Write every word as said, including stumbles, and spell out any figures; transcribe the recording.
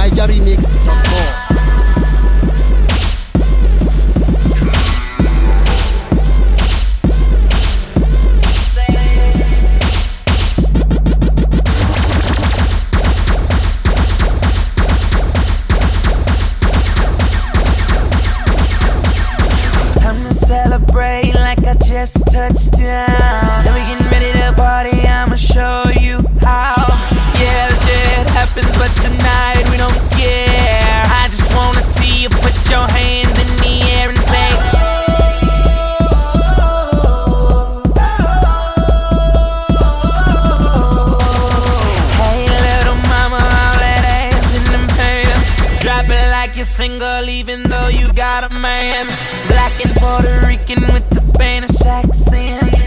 niger remix dot com. Celebrate like I just touched down. Then we getting ready to party, I'ma show you how. Yeah, this shit happens, but tonight we don't care. I just wanna see you put your hands in the air and say, hey little mama, all that ass in them pants. Drop it like you're single even though you got a man. Black and Puerto Rican with the Spanish accent.